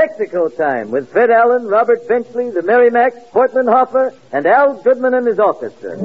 Texaco Time with Fred Allen, Robert Benchley, the Merrimacs, Portland Hoffer, and Al Goodman and his orchestra.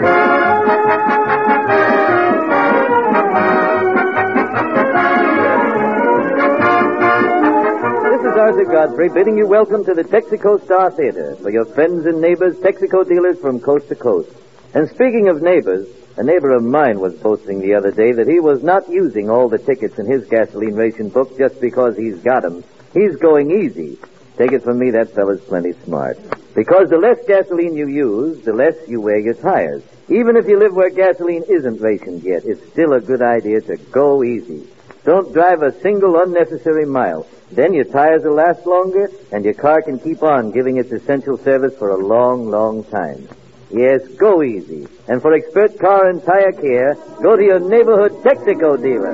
This is Arthur Godfrey bidding you welcome to the Texaco Star Theater for your friends and neighbors, Texaco dealers from coast to coast. And speaking of neighbors, a neighbor of mine was boasting the other day that he was not using all the tickets in his gasoline ration book just because he's got 'em. He's going easy. Take it from me, that fella's plenty smart. Because the less gasoline you use, the less you wear your tires. Even if you live where gasoline isn't rationed yet, it's still a good idea to go easy. Don't drive a single unnecessary mile. Then your tires will last longer, and your car can keep on giving its essential service for a long, long time. Yes, go easy. And for expert car and tire care, go to your neighborhood Texaco dealer.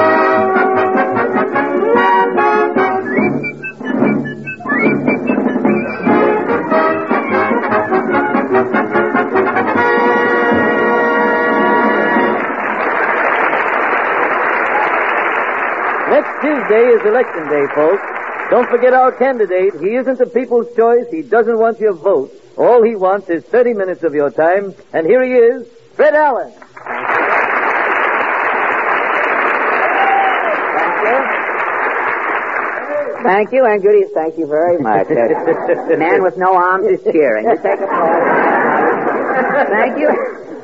Next Tuesday is election day, folks. Don't forget our candidate. He isn't the people's choice. He doesn't want your vote. All he wants is 30 minutes of your time. And here he is, Fred Allen. Thank you, and goodies, thank you very much. Man with no arms is cheering. You take a photo. Thank you.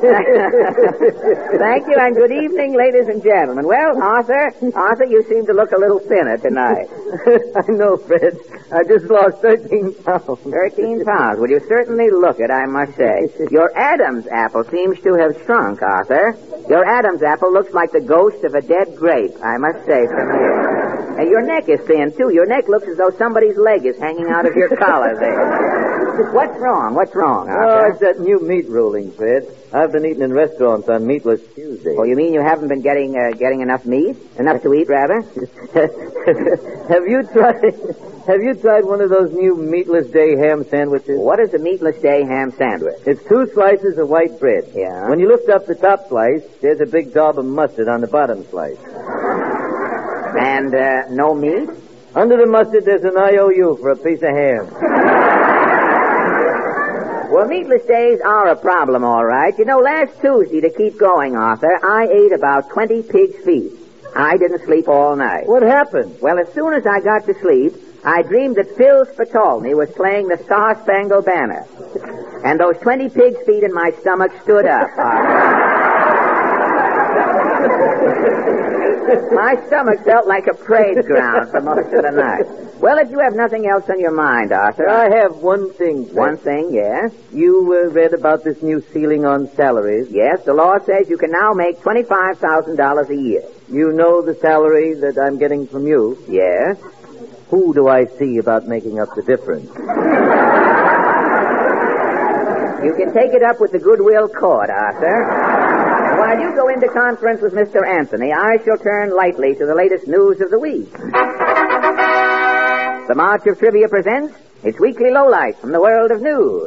Thank you, and good evening, ladies and gentlemen. Well, Arthur, you seem to look a little thinner tonight. I know, Fred. I just lost 13 pounds. 13 pounds. Well, you certainly look it, I must say. Your Adam's apple seems to have shrunk, Arthur. Your Adam's apple looks like the ghost of a dead grape, I must say from here. And your neck is thin, too. Your neck looks as though somebody's leg is hanging out of your collar there. What's wrong? What's wrong, Arthur? Oh, it's that new meat ruling, Fred. I've been eating in restaurants on Meatless Tuesday. Oh, you mean you haven't been getting enough meat? Enough to eat, rather? Have you tried one of those new Meatless Day ham sandwiches? What is a Meatless Day ham sandwich? It's 2 slices of white bread. Yeah. When you lift up the top slice, there's a big daub of mustard on the bottom slice. And no meat? Under the mustard, there's an IOU for a piece of ham. Well, meatless days are a problem, all right. You know, last Tuesday, to keep going, Arthur, I ate about 20 pig's feet. I didn't sleep all night. What happened? Well, as soon as I got to sleep, I dreamed that Phil Spitalny was playing the Star-Spangled Banner. And those 20 pig's feet in my stomach stood up, Arthur. My stomach felt like a parade ground for most of the night. Well, if you have nothing else on your mind, Arthur. I have one thing, Fred. One thing, yes? You read about this new ceiling on salaries? Yes, the law says you can now make $25,000 a year. You know the salary that I'm getting from you? Yes. Who do I see about making up the difference? You can take it up with the Goodwill Court, Arthur. While you go into conference with Mr. Anthony, I shall turn lightly to the latest news of the week. The March of Trivia presents its weekly lowlight from the world of news.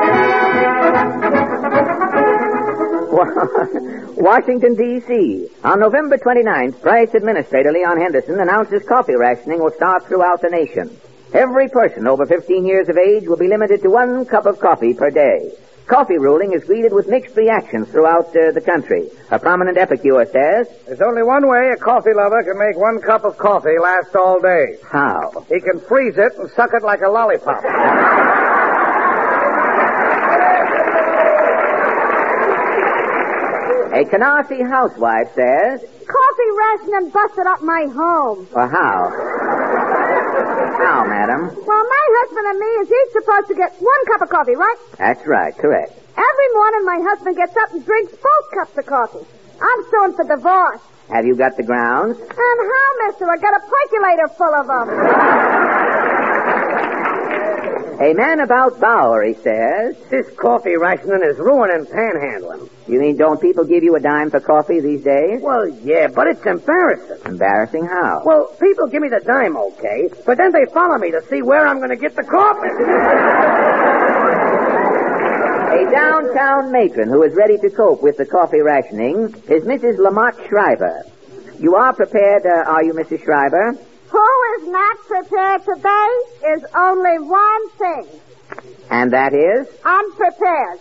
Washington, D.C. On November 29th, Bryce Administrator Leon Henderson announces coffee rationing will start throughout the nation. Every person over 15 years of age will be limited to 1 cup of coffee per day. Coffee ruling is greeted with mixed reactions throughout the country. A prominent epicure says, "There's only one way a coffee lover can make 1 cup of coffee last all day. How? He can freeze it and suck it like a lollipop." A Canarsie housewife says, "Coffee rationing busted up my home." well, how? How, madam? Well, my husband and me is each supposed to get 1 cup of coffee, right? That's right, correct. Every morning my husband gets up and drinks both cups of coffee. I'm suing for divorce. Have you got the grounds? And how, mister? I got a percolator full of them. A man about Bowery says, This coffee rationing is ruining panhandling. you mean don't people give you a dime for coffee these days? Well, yeah, but it's embarrassing. Embarrassing how? Well, people give me the dime, okay, but then they follow me to see where I'm going to get the coffee. A downtown matron who is ready to cope with the coffee rationing is Mrs. Lamont Schreiber. You are prepared, are you, Mrs. Schreiber? Who is not prepare today is only one thing. And that is? Unprepared.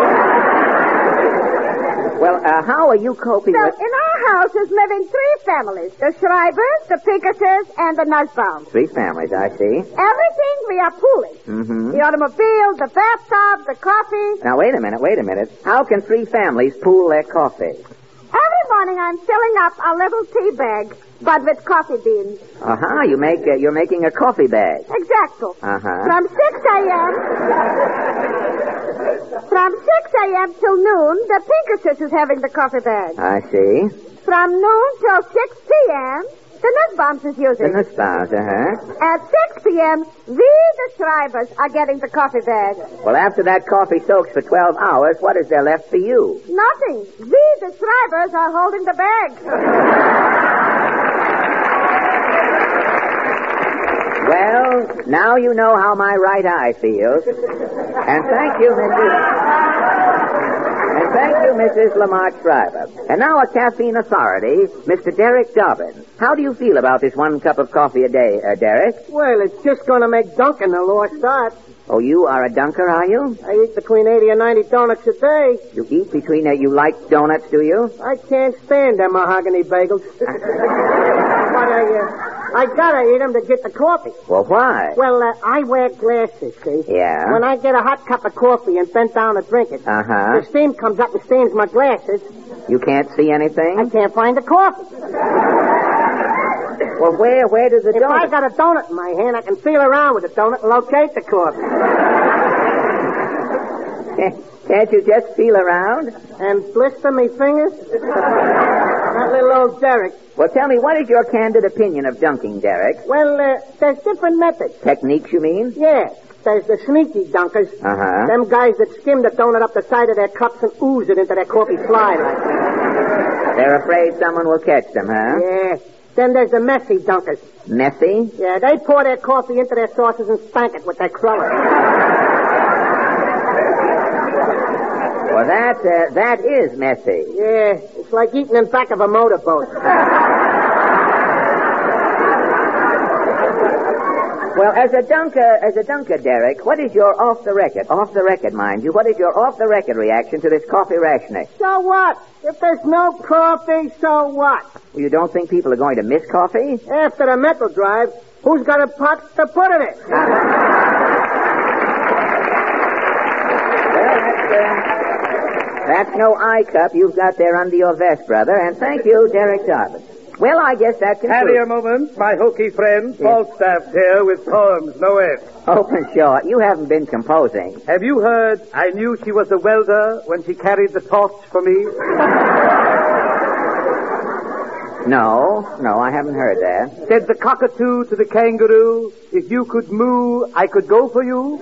How are you coping So with... in our house is living 3 families. The Schreibers, the Pinkertons, and the Nussbaums. 3 families, I see. Everything we are pooling. Mm-hmm. The automobile, the bathtub, the coffee. Now, wait a minute. How can 3 families pool their coffee? Every morning I'm filling up a little tea bag, but with coffee beans. Uh-huh, you're making a coffee bag. Exacto. Uh-huh. From 6 a.m. till noon, the Pinkertons is having the coffee bag. I see. From noon till 6 p.m., the Nussbaums is using. The Nussbaums, uh-huh. At 6 p.m., we, the Schreibers, are getting the coffee bag. Well, after that coffee soaks for 12 hours, what is there left for you? Nothing. We, the Schreibers, are holding the bag. Well, now you know how my right eye feels. And thank you, Mrs. Lamont Schreiber. And now a caffeine authority, Mr. Derek Dobbins. How do you feel about this 1 cup of coffee a day, Derek? Well, it's just going to make Duncan a lost art. Oh, you are a dunker, are you? I eat between 80 and 90 donuts a day. You eat between... you like donuts, do you? I can't stand them mahogany bagels. But I gotta eat them to get the coffee. Well, why? Well, I wear glasses, see? Yeah? When I get a hot cup of coffee and bend down to drink it, Uh-huh. the steam comes up and stains my glasses. You can't see anything? I can't find the coffee. Well, where does the If donut... I got a donut in my hand, I can feel around with the donut and locate the coffee. Can't you just feel around? And blister me fingers? That little old Derek. Well, tell me, what is your candid opinion of dunking, Derek? Well, there's different methods. Techniques, you mean? Yeah. There's the sneaky dunkers. Uh-huh. Them guys that skim the donut up the side of their cups and ooze it into their coffee fly like that. They're afraid someone will catch them, huh? Yeah. Then there's the messy dunkers. Messy? Yeah, they pour their coffee into their saucers and spank it with their crullers. Well, that is messy. Yeah, it's like eating in back of a motorboat. Well, as a dunker, Derek, what is your off the record, mind you, what is your off the record reaction to this coffee rationing? So what? If there's no coffee, so what? Well, you don't think people are going to miss coffee? After the mental drive, who's got a pot to put in it? That's no eye cup you've got there under your vest, brother. And thank you, Derek Dobbins. Well, I guess that concludes... Have a moment, my hokey friend. Falstaff here with poems, no end. Open short. You haven't been composing. Have you heard, I knew she was a welder when she carried the torch for me? No, I haven't heard that. Said the cockatoo to the kangaroo, if you could moo, I could go for you?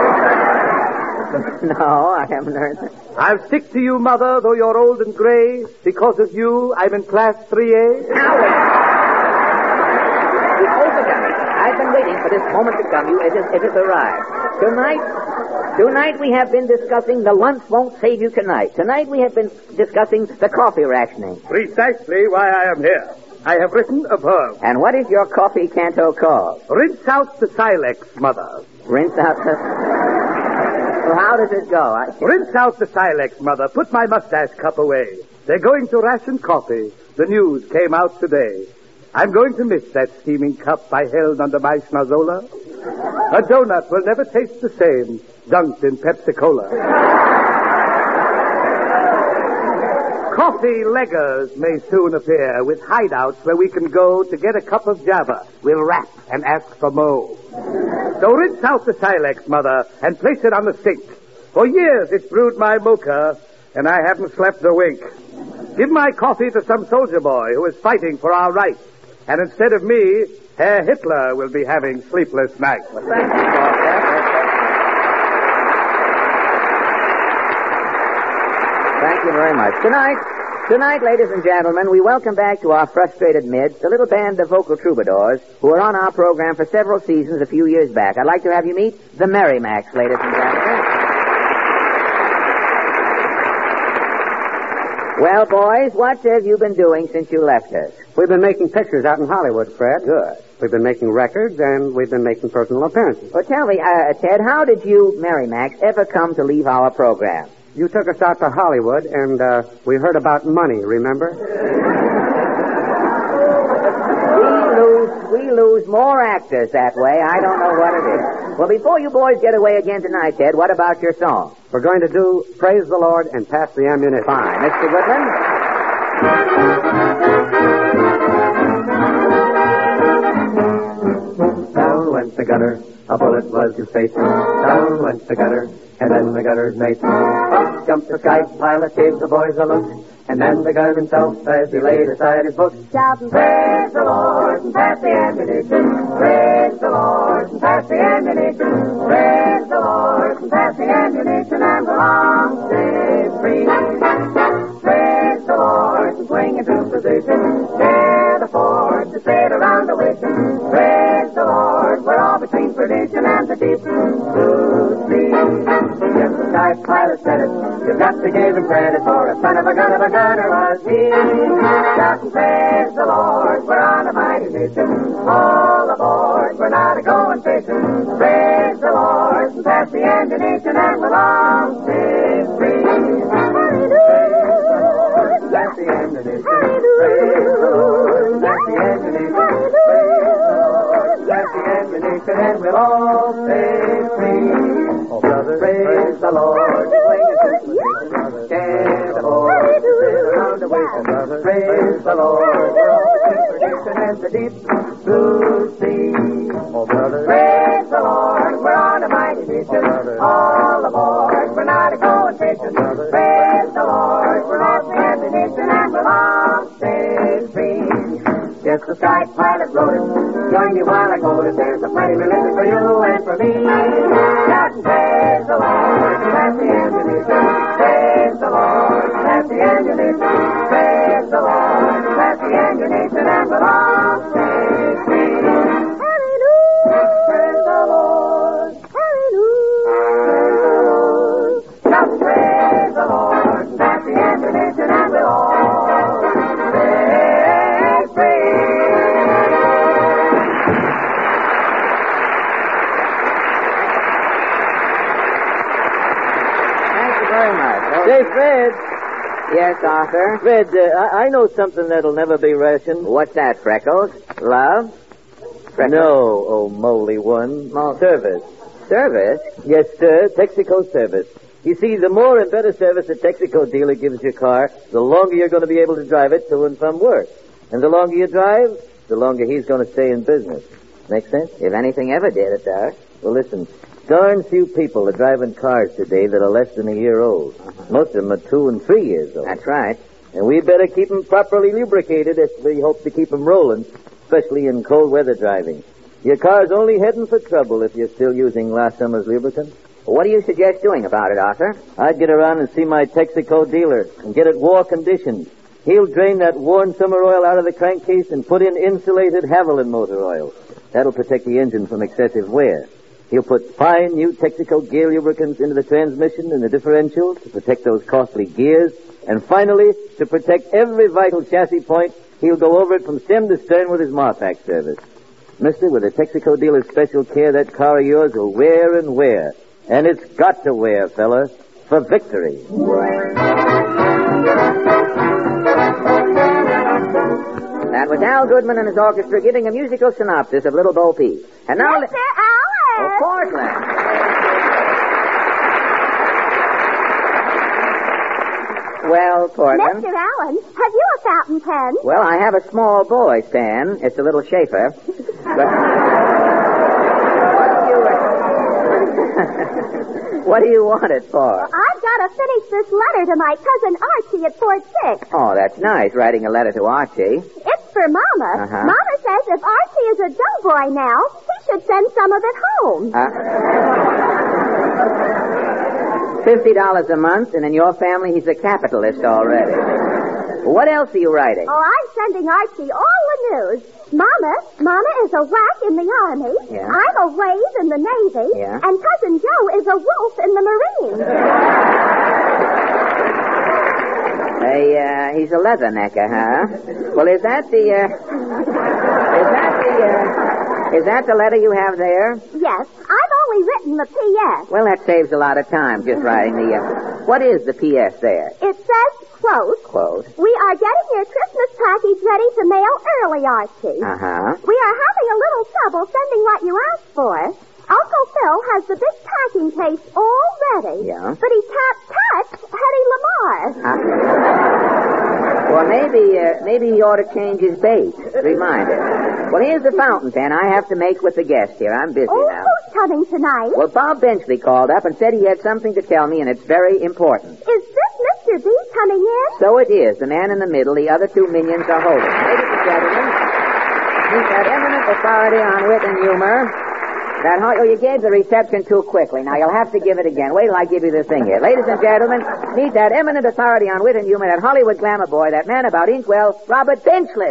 No, I haven't heard that. I'll stick to you, mother, though you're old and gray. Because of you, I'm in class 3A. Now wait. You've overdone it. I've been waiting for this moment to come. It has arrived. Tonight we have been discussing the lunch won't save you tonight. Tonight we have been discussing the coffee rationing. Precisely why I am here. I have written a poem. And what is your coffee canto called? Rinse out the silex, mother. Rinse out the... Well, how does it go? Rinse out the silex, mother. Put my mustache cup away. They're going to ration coffee. The news came out today. I'm going to miss that steaming cup I held under my snazzola. A donut will never taste the same, dunked in Pepsi-Cola. Coffee leggers may soon appear with hideouts where we can go to get a cup of Java. We'll rap and ask for more. So rinse out the silex, mother, and place it on the sink. For years it's brewed my mocha, and I haven't slept a wink. Give my coffee to some soldier boy who is fighting for our rights. And instead of me, Herr Hitler will be having sleepless nights. Well, thank you, Falstaff. Thank you very much. Tonight, ladies and gentlemen, we welcome back to our frustrated midst a little band of vocal troubadours who were on our program for several seasons a few years back. I'd like to have you meet the Merrimacs, ladies and gentlemen. Well, boys, what have you been doing since you left us? We've been making pictures out in Hollywood, Fred. Good. We've been making records, and we've been making personal appearances. Well, tell me, Ted, how did you, Mary Max, ever come to leave our program? You took us out to Hollywood, and we heard about money, remember? We lose more actors that way. I don't know what it is. Well, before you boys get away again tonight, Ted, what about your song? We're going to do Praise the Lord and Pass the Ammunition. Fine. Mr. Whitman? Down went the gunner, a bullet was his face. Down went the gunner, and then the gunner's mate. Up jumped the sky pilot, gave the boys a look, and then the gunner himself as he laid aside his book. Shouting, Praise the Lord and pass the ammunition. Praise the Lord and pass the ammunition. Praise the Lord and pass the ammunition, and we'll all stay free. Praise the Lord and swing into position. Can't afford to sit around a wishing. Praise the Lord, we're all between perdition and the deep blue sea. Yes, the sky pilot said it. You've got to give him credit for a son of a gunner was he. Shout and praise the Lord, we're on a mighty mission. All aboard, we're not a-going fishing. Praise the Lord and pass the ammunition, and we'll all stay free. Pass the ammunition. Praise the Lord, pass the ammunition. Praise the Lord, pass the ammunition, and we'll all stay free. Oh, brother, praise the Lord. Stand aboard, sit around the wishing. Praise the Lord, we're all between perdition and the deep blue sea. Oh, brother, praise the Lord, we're on a mighty mission. All aboard, we're not a-going fishing. Praise the Lord, we're all the ammunition, and we'll all stay free. Yes, the sky pilot wrote it. Join me while I quote it. There's a plenty religion for you and for me. Shout and praise the Lord, pass the ammunition. Praise the Lord, pass the ammunition. Praise the Lord, pass the ammunition, and we'll all stay free. Hallelujah! Praise the Lord! Hallelujah! Praise the Lord! Shout and praise the Lord, pass the ammunition, and we'll all stay free. Say, Fred. Yes, Arthur? Fred, I know something that'll never be rationed. What's that, Freckles? Love? Freckles? No, oh moly one. Service. Service? Yes, sir. Texaco service. You see, the more and better service a Texaco dealer gives your car, the longer you're going to be able to drive it to and from work. And the longer you drive, the longer he's going to stay in business. Make sense? If anything ever did, it does. Well, listen. Darn few people are driving cars today that are less than a year old. Most of them are 2 and 3 years old. That's right. And we better keep them properly lubricated if we hope to keep them rolling, especially in cold weather driving. Your car's only heading for trouble if you're still using last summer's lubricant. What do you suggest doing about it, Arthur? I'd get around and see my Texaco dealer and get it war conditioned. He'll drain that worn summer oil out of the crankcase and put in insulated Haviland motor oil. That'll protect the engine from excessive wear. He'll put fine new Texaco gear lubricants into the transmission and the differential to protect those costly gears. And finally, to protect every vital chassis point, he'll go over it from stem to stern with his Marpac service. Mister, with a Texaco dealer's special care, that car of yours will wear and wear. And it's got to wear, fella, for victory. That was Al Goodman and his orchestra giving a musical synopsis of Little Bo Peep. And now... Mr. Allen! Of course, Len. Well, Portland. Mr. Allen, have you a fountain pen? Well, I have a small boy, Stan. It's a little Schaefer. But... What do you want it for? I've got to finish this letter to my cousin Archie at Fort Sick. Oh, that's nice, writing a letter to Archie. It's for Mama. Uh-huh. Mama says if Archie is a dull boy now, he should send some of it home. $50 a month, and in your family, he's a capitalist already. What else are you writing? Oh, I'm sending Archie all the news. Mama is a whack in the Army. Yeah. I'm a wave in the Navy. Yeah. And Cousin Joe is a wolf in the Marines. He's a leathernecker, huh? Well, is that the Is that the letter you have there? Yes, I've only written the P.S. Well, that saves a lot of time, just writing the... What is the P.S. there? It says, quote, "We are getting your Christmas package ready to mail early, Archie. Uh-huh. We are having a little trouble sending what you asked for. Uncle Phil has the big packing case all ready. Yeah. But he can't touch Hedy Lamarr. Well, maybe he ought to change his bait. Reminder. Well, here's the fountain pen I have to make with the guest here. I'm busy now. Who's coming tonight? Well, Bob Benchley called up and said he had something to tell me, and it's very important. Is this Mr. B coming in? So it is. The man in the middle, the other two minions are holding. Ladies and gentlemen, he's got eminent authority on wit and humor. You gave the reception too quickly. Now, you'll have to give it again. Wait till I give you the thing here. Ladies and gentlemen, meet that eminent authority on wit and humor, that Hollywood glamour boy, that man about Inkwell, Robert Benchley.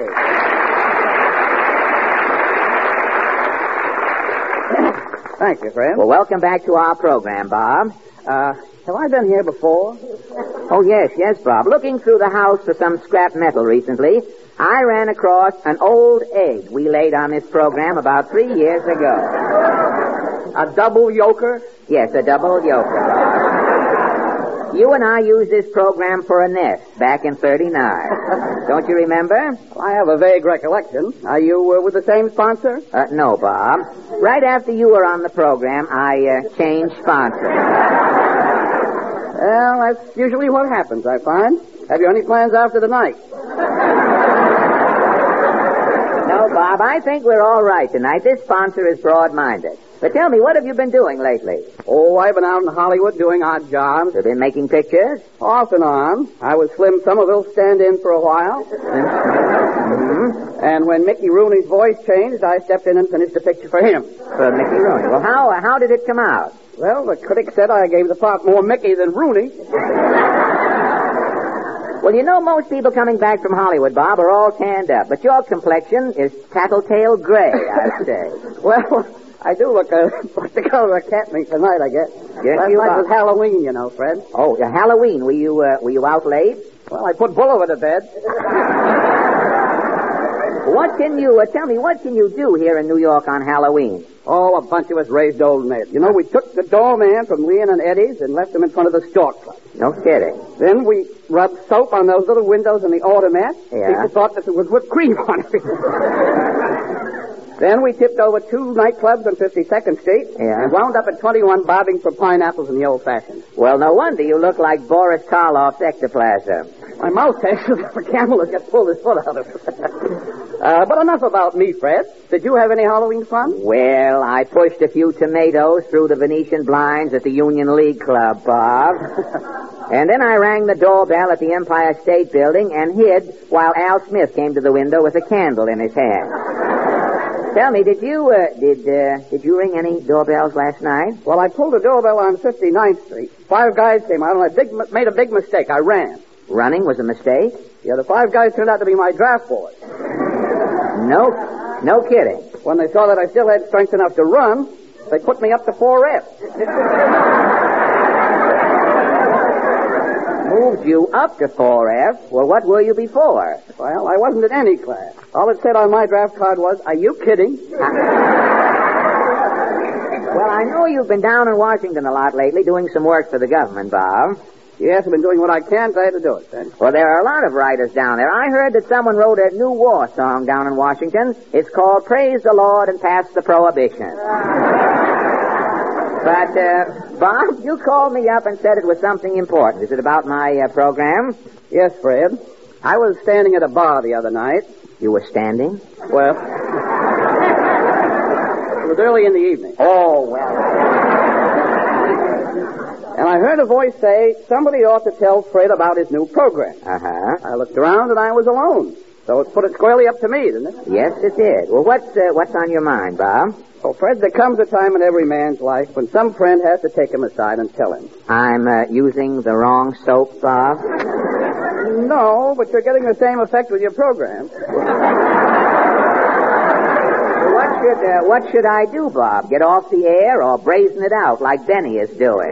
Thank you, Fred. Well, welcome back to our program, Bob. Have I been here before? Oh, yes, Bob. Looking through the house for some scrap metal recently, I ran across an old egg we laid on this program about 3 years ago. A double yoker? Yes, a double yoker. You and I used this program for a nest back in 39. Don't you remember? I have a vague recollection. Are you with the same sponsor? No, Bob. Right after you were on the program, I changed sponsors. Well, that's usually what happens, I find. Have you any plans after the night? No, Bob, I think we're all right tonight. This sponsor is broad-minded. But tell me, what have you been doing lately? Oh, I've been out in Hollywood doing odd jobs. You've been making pictures? Off and on. I was Slim Somerville's stand-in for a while. Mm-hmm. And when Mickey Rooney's voice changed, I stepped in and finished a picture for him. For Mickey Rooney. Well, how did it come out? Well, the critic said I gave the part more Mickey than Rooney. Well, you know, most people coming back from Hollywood, Bob, are all tanned up. But your complexion is tattletale gray, I'd say. Well, I do look like the color of cat meat tonight, I guess. Yes, Last night was Halloween, you know, Fred. Oh, Halloween. Were you out late? Well, I put Bull over to bed. What can you do here in New York on Halloween? Oh, a bunch of us raised old men. You know, we took the doorman from Leon and Eddie's and left him in front of the Stork Club. No kidding. Then we rubbed soap on those little windows in the automat. Yeah. People thought that there was whipped cream on it. Then we tipped over 2 nightclubs on 52nd Street. Yeah. And wound up at 21 bobbing for pineapples in the old-fashioned. Well, no wonder you look like Boris Karloff's ectoplasm. My mouth tastes like a camel that just pulled his foot out of it. But enough about me, Fred. Did you have any Halloween fun? Well, I pushed a few tomatoes through the Venetian blinds at the Union League Club, Bob. And then I rang the doorbell at the Empire State Building and hid while Al Smith came to the window with a candle in his hand. Tell me, did you ring any doorbells last night? Well, I pulled a doorbell on 59th Street. 5 guys came out, and I made a big mistake. I ran. Running was a mistake? Yeah, the 5 guys turned out to be my draft boys. No kidding. When they saw that I still had strength enough to run, they put me up to 4F. Moved you up to 4F? Well, what were you before? Well, I wasn't in any class. All it said on my draft card was, "Are you kidding?" Well, I know you've been down in Washington a lot lately doing some work for the government, Bob. Yes, I've been doing what I can. Glad to do it, then. Well, there are a lot of writers down there. I heard that someone wrote a new war song down in Washington. It's called Praise the Lord and Pass the Prohibition. But, Bob, you called me up and said it was something important. Is it about my program? Yes, Fred. I was standing at a bar the other night. You were standing? Well, it was early in the evening. Oh, well. And I heard a voice say, somebody ought to tell Fred about his new program. Uh-huh. I looked around and I was alone. So it put it squarely up to me, didn't it? Yes, it did. Well, what's on your mind, Bob? Oh, Fred, there comes a time in every man's life when some friend has to take him aside and tell him. I'm using the wrong soap, Bob? No, but you're getting the same effect with your program. What should I do, Bob? Get off the air or brazen it out like Benny is doing?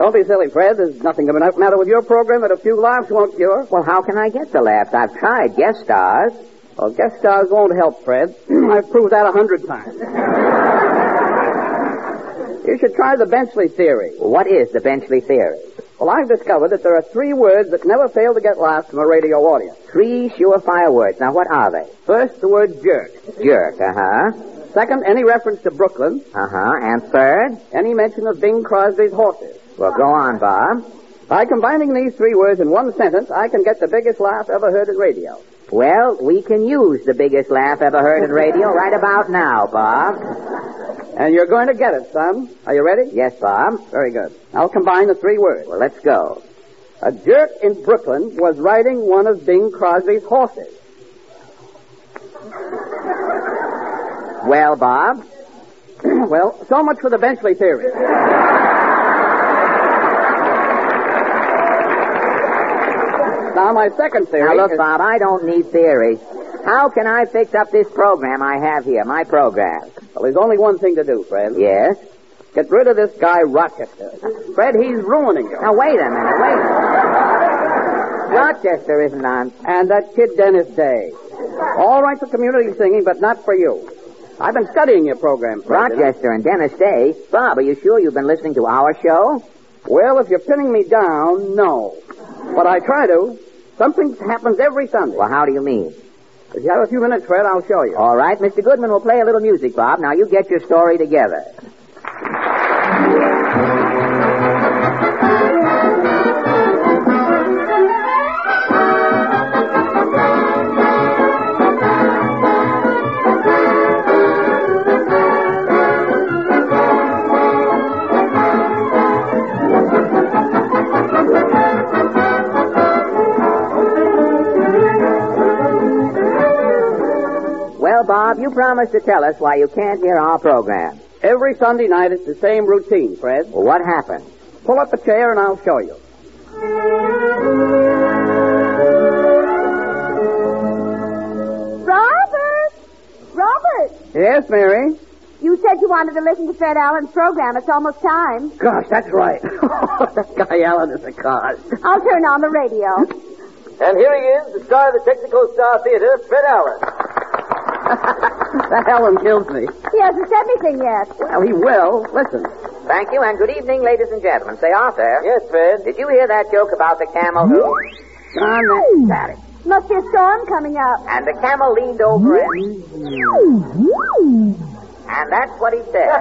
Don't be silly, Fred. There's nothing the matter with your program that a few laughs won't cure. Well, how can I get the laughs? I've tried guest stars. Well, guest stars won't help, Fred. I've proved that 100 times. You should try the Benchley theory. What is the Benchley theory? Well, I've discovered that there are 3 words that never fail to get laughs from a radio audience. 3 surefire words. Now, what are they? First, the word jerk. Jerk, uh-huh. Second, any reference to Brooklyn. Uh-huh. And third? Any mention of Bing Crosby's horses. Well, go on, Bob. By combining these 3 words in one sentence, I can get the biggest laugh ever heard in radio. Well, we can use the biggest laugh ever heard in radio right about now, Bob. And you're going to get it, son. Are you ready? Yes, Bob. Very good. I'll combine the 3 words. Well, let's go. A jerk in Brooklyn was riding one of Bing Crosby's horses. Well, Bob? Well, so much for the Benchley theory. Now, my second theory Now, look, Bob, I don't need theories. How can I fix up this program I have here, my program? Well, there's only one thing to do, Fred. Yes? Get rid of this guy, Rochester. Fred, he's ruining you. Now, wait a minute. Rochester isn't on. And that kid Dennis Day. All right for community singing, but not for you. I've been studying your program, Fred. Rochester and Dennis Day? Bob, are you sure you've been listening to our show? Well, if you're pinning me down, no. But I try to. Something happens every Sunday. Well, how do you mean? If you have a few minutes, Fred, I'll show you. All right, Mr. Goodman will play a little music, Bob. Now, you get your story together. Well, Bob, you promised to tell us why you can't hear our program. Every Sunday night, it's the same routine, Fred. Well, what happened? Pull up a chair and I'll show you. Robert! Yes, Mary? You said you wanted to listen to Fred Allen's program. It's almost time. Gosh, that's right. That guy Allen is a cause. I'll turn on the radio. And here he is, the star of the Texaco Star Theater, Fred Allen. That Allen kills me. He hasn't said anything yet. Well, he will. Listen. Thank you, and good evening, ladies and gentlemen. Say, Arthur. Yes, Fred. Did you hear that joke about the camel who... John, that static. Must be a storm coming up. And the camel leaned over and... And that's what he said.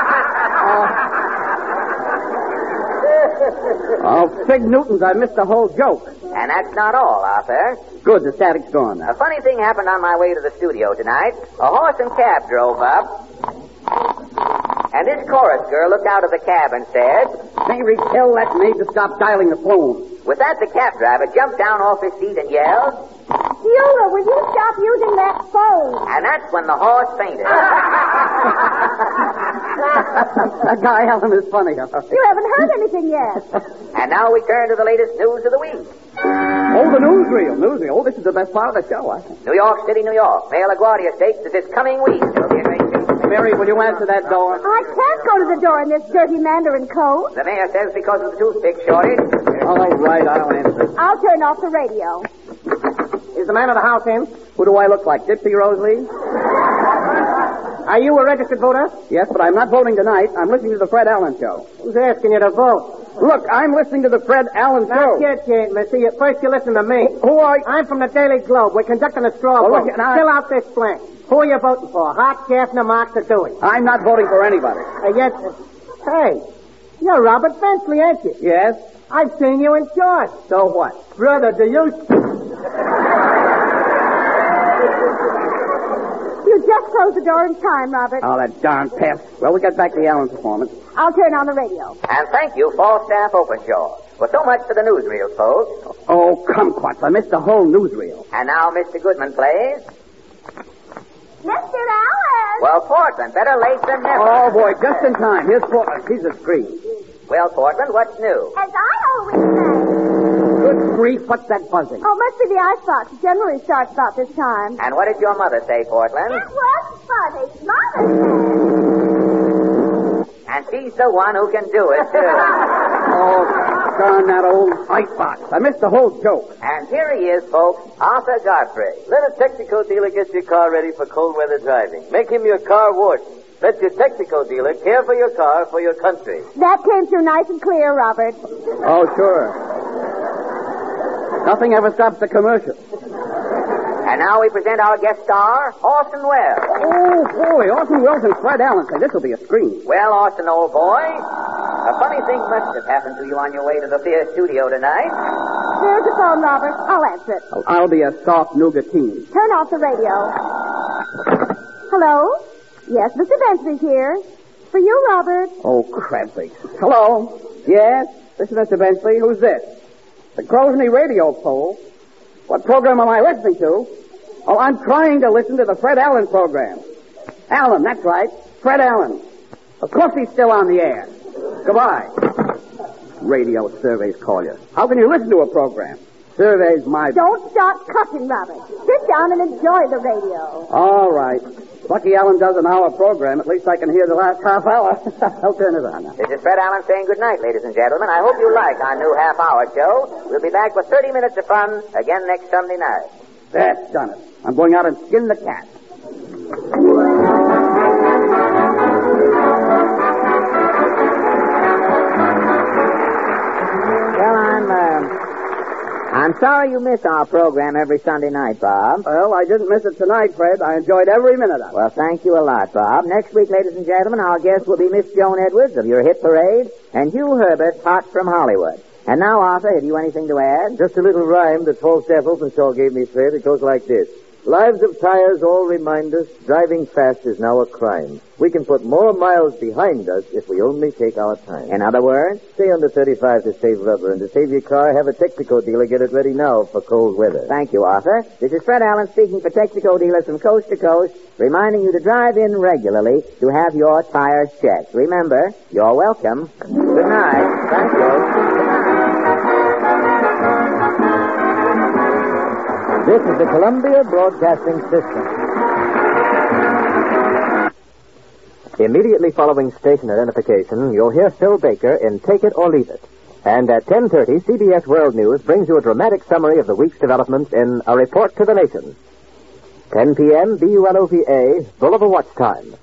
Oh, Fig Newtons, I missed the whole joke. And that's not all, Arthur. Good, the static's gone now. A funny thing happened on my way to the studio tonight. A horse and cab drove up. And this chorus girl looked out of the cab and said... Mary, tell that maid to stop dialing the phone. With that, the cab driver jumped down off his seat and yelled... Beulah, will you stop using that phone? And that's when the horse fainted. That guy Allen is funny. You haven't heard anything yet. And now we turn to the latest news of the week. Oh, the newsreel. Oh, this is the best part of the show, I think. New York City, New York. Mayor LaGuardia states that this coming week there will be a great change. Mary, will you answer that door? I can't go to the door in this dirty mandarin coat. The mayor says because of the toothpick shortage. All right, I'll answer. I'll turn off the radio. Is the man of the house in? Who do I look like, Dipsy Rose Lee? Are you a registered voter? Yes, but I'm not voting tonight. I'm listening to the Fred Allen Show. Who's asking you to vote? Look, I'm listening to the Fred Allen Show. Not yet, Jane, missy. First you listen to me. Who are you? I'm from the Daily Globe. We're conducting a straw Well, vote. look, now- Fill out this blank. Who are you voting for? Hart, Gaffner, Marks, or Dewey? I'm not voting for anybody. Yes. Hey, you're Robert Benchley, ain't you? Yes? I've seen you in shorts. So what? Brother, do you... You just closed the door in time, Robert. Oh, that darn pest. Well, we'll get back to the Allen performance. I'll turn on the radio. And thank you, Falstaff Openshaw. Well, so much for the newsreel, folks. Oh, kumquats. I missed the whole newsreel. And now Mr. Goodman plays. Mr. Allen! Well, Portland, better late than never. Oh, boy, just in time. Here's Portland. He's a scream. Well, Portland, what's new? As I always say. Good grief, what's that buzzing? Oh, it must be the icebox. It generally starts about this time. And what did your mother say, Portland? It was funny. Mother said. And she's the one who can do it, too. Oh, darn that old fight box. I missed the whole joke. And here he is, folks, Arthur Godfrey. Let a Texaco dealer get your car ready for cold weather driving. Make him your car warden. Let your Texaco dealer care for your car for your country. That came through nice and clear, Robert. Oh, sure. Nothing ever stops the commercial. And now we present our guest star, Orson Welles. Oh, boy, Orson Welles and Fred Allen say this will be a scream. Well, Orson, old boy, a funny thing must have happened to you on your way to the theater studio tonight. There's the phone, Robert. I'll answer it. Oh, I'll be a soft nougatine. Turn off the radio. Hello? Yes, Mr. Bensley's here. For you, Robert. Oh, crabby. Hello? Yes? This is Mr. Bensley. Who's this? The Grosveney radio poll. What program am I listening to? Oh, I'm trying to listen to the Fred Allen program. Allen, that's right. Fred Allen. Of course he's still on the air. Goodbye. Radio surveys call you. How can you listen to a program? Surveys my... Don't start cussing, Robert. Sit down and enjoy the radio. All right. Lucky Allen does an hour program. At least I can hear the last half hour. I'll turn it on now. This is Fred Allen saying good night, ladies and gentlemen. I hope you like our new half-hour show. We'll be back with 30 minutes of fun again next Sunday night. That's done it. I'm going out and skin the cat. Well, I'm sorry you miss our program every Sunday night, Bob. Well, I didn't miss it tonight, Fred. I enjoyed every minute of it. Well, thank you a lot, Bob. Next week, ladies and gentlemen, our guest will be Miss Joan Edwards of Your Hit Parade and Hugh Herbert, hot from Hollywood. And now, Arthur, have you anything to add? Just a little rhyme that Falstaff Openshaw gave me, Fred. It goes like this. Lives of tires all remind us driving fast is now a crime. We can put more miles behind us if we only take our time. In other words? Stay under 35 to save rubber, and to save your car, have a Texaco dealer get it ready now for cold weather. Thank you, Arthur. This is Fred Allen speaking for Texaco dealers from coast to coast, reminding you to drive in regularly to have your tires checked. Remember, you're welcome. Good night. Thank you. This is the Columbia Broadcasting System. Immediately following station identification, you'll hear Phil Baker in Take It or Leave It. And at 10:30, CBS World News brings you a dramatic summary of the week's developments in A Report to the Nation. 10 p.m., BULOVA, Bull of a Watch Time.